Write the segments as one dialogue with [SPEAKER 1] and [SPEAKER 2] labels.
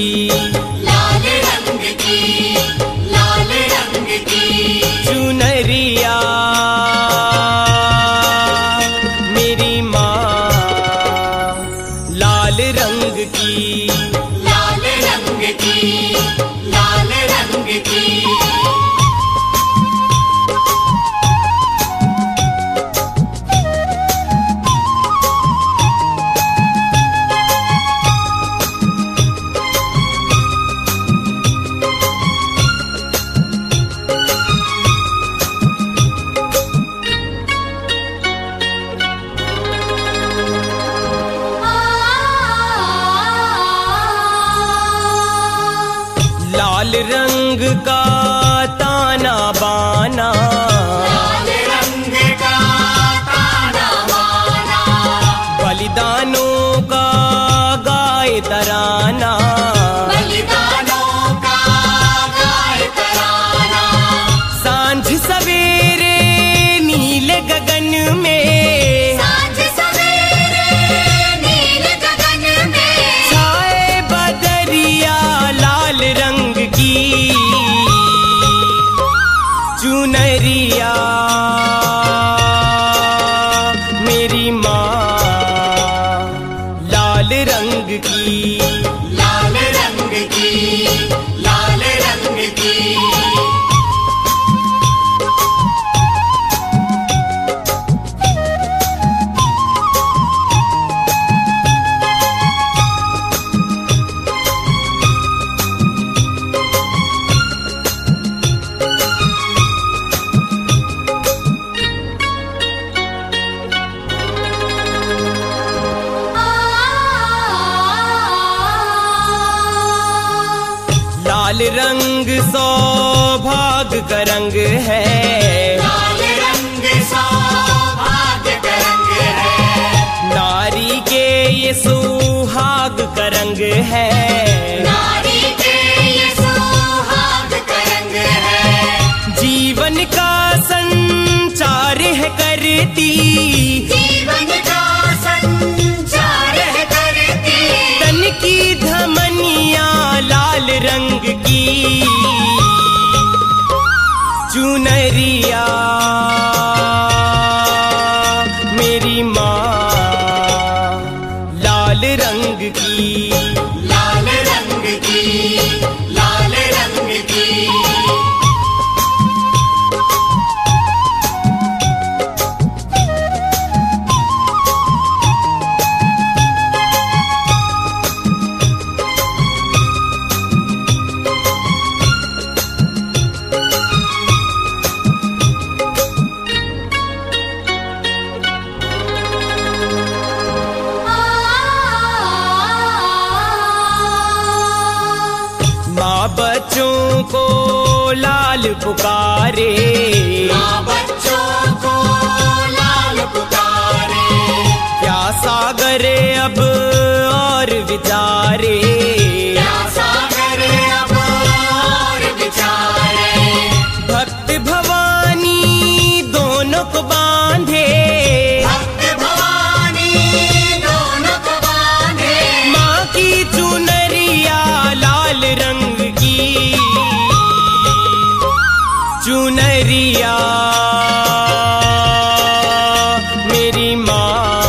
[SPEAKER 1] लाल रंग की, लाल रंग की
[SPEAKER 2] चुनरिया मेरी माँ लाल रंग की,
[SPEAKER 1] लाल रंग की, लाल रंग की
[SPEAKER 2] लाल रंग का ताना बाना,
[SPEAKER 1] लाल रंग का ताना बाना
[SPEAKER 2] बलिदानों का गाए तराना,
[SPEAKER 1] बलिदानों का गाए तराना
[SPEAKER 2] सांझ सवेरे नीले गगन में,
[SPEAKER 1] सांझ सवेरे नील गगन में
[SPEAKER 2] छाए बदरिया लाल रंग की चुनरिया मेरी माँ लाल रंग की,
[SPEAKER 1] लाल रंग की, लाल रंग की
[SPEAKER 2] लाल रंग सौभाग्य का रंग है,
[SPEAKER 1] लाल रंग सौभाग्य का रंग है
[SPEAKER 2] नारी के ये सुहाग का रंग है,
[SPEAKER 1] नारी के ये सुहाग का रंग है
[SPEAKER 2] जीवन का संचार है करती,
[SPEAKER 1] जीवन का संचार है करती
[SPEAKER 2] तन की धमनियाँ लाल रंग की चुनरिया मेरी माँ लाल रंग की,
[SPEAKER 1] लाल रंग की, लाल रंग की
[SPEAKER 2] माँ बच्चों को लाल पुकारे,
[SPEAKER 1] माँ बच्चों को लाल पुकारे
[SPEAKER 2] क्या सागरे अब और विचारे,
[SPEAKER 1] क्या सागर अब और विचारे
[SPEAKER 2] भक्त भवानी दोनों को बांधे,
[SPEAKER 1] भक्त भवानी दोनों को बांधे
[SPEAKER 2] माँ की चुनरिया लाल रंग की चुनरिया मेरी माँ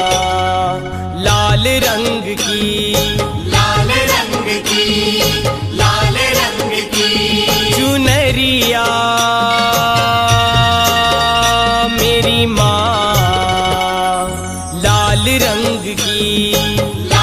[SPEAKER 2] लाल रंग की,
[SPEAKER 1] लाल रंग की, लाल रंग की
[SPEAKER 2] चुनरिया मेरी माँ लाल रंग की।